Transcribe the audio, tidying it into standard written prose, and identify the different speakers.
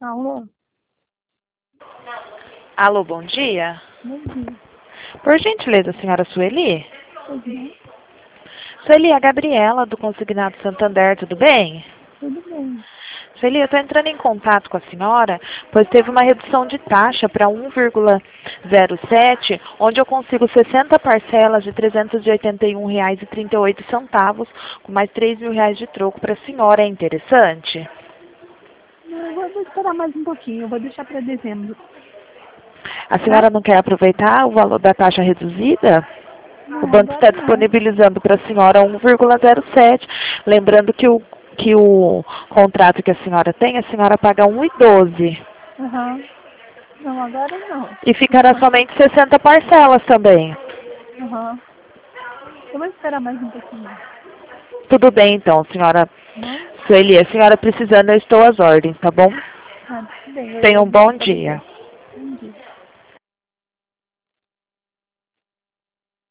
Speaker 1: Alô?
Speaker 2: Alô, bom dia.
Speaker 1: Bom dia.
Speaker 2: Por gentileza, senhora Sueli?
Speaker 1: Uhum.
Speaker 2: Sueli, a Gabriela do Consignado Santander, tudo bem?
Speaker 1: Tudo bem.
Speaker 2: Sueli, eu estou entrando em contato com a senhora, pois teve uma redução de taxa para 1,07, onde eu consigo 60 parcelas de R$ 381,38, com mais R$ 3.000 de troco para a senhora. É interessante?
Speaker 1: Não, eu vou esperar mais um pouquinho. Eu vou deixar para dezembro.
Speaker 2: A
Speaker 1: Tá?
Speaker 2: senhora não quer aproveitar o valor da taxa reduzida? O
Speaker 1: Não,
Speaker 2: banco
Speaker 1: agora
Speaker 2: está
Speaker 1: não.
Speaker 2: disponibilizando para a senhora 1,07. Lembrando que o contrato que a senhora tem, a senhora paga 1,12.
Speaker 1: Aham. Não, agora não.
Speaker 2: E ficará somente 60 parcelas também.
Speaker 1: Aham. Eu vou esperar mais um pouquinho.
Speaker 2: Tudo bem então, senhora
Speaker 1: Não?
Speaker 2: Sueli. A senhora precisando, eu estou às ordens, tá bom?
Speaker 1: Ah, tudo bem.
Speaker 2: Tenha um
Speaker 1: Obrigada
Speaker 2: bom
Speaker 1: pelo tempo.
Speaker 2: dia.